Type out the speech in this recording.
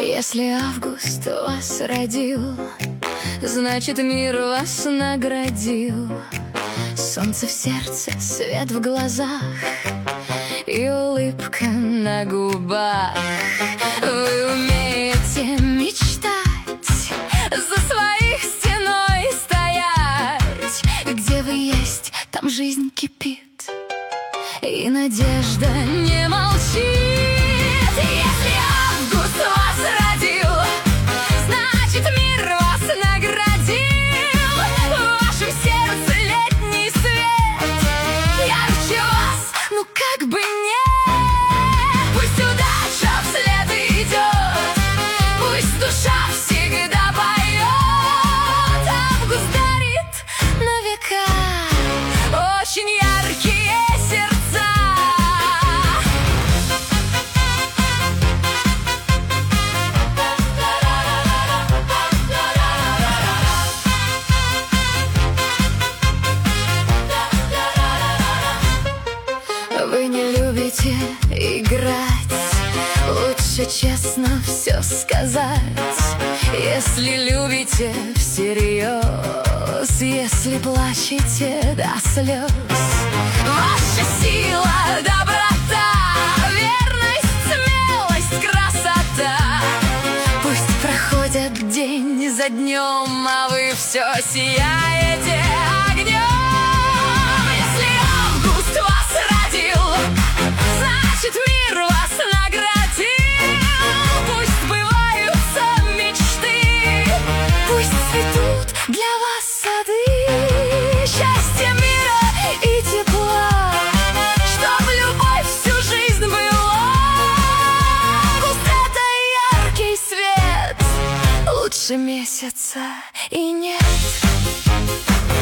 Если август вас родил, значит, мир вас наградил. Солнце в сердце, свет в глазах и улыбка на губах. Вы умеете мечтать, за своих стеной стоять. Где вы есть, там жизнь кипит, и надежда не молчит. Если август вас родил, значит, мир вас наградил. В вашем сердце летний свет ярче вас, ну как бы нет. Пусть удача вслед идет, пусть душа всегда поет. Август дарит на века очень яркие сердца. Вы не любите играть, лучше честно все сказать. Если любите всерьез, если плачете до слез. Ваша сила, доброта, верность, смелость, красота. Пусть проходят день за днем, а вы все сияете огнем. Если август вас родил, значит, мир вас наградил. Пусть сбываются мечты, пусть цветут для вас сады. Счастья, мира и тепла, чтоб любовь всю жизнь была. Август — это яркий свет, лучше месяца и нет.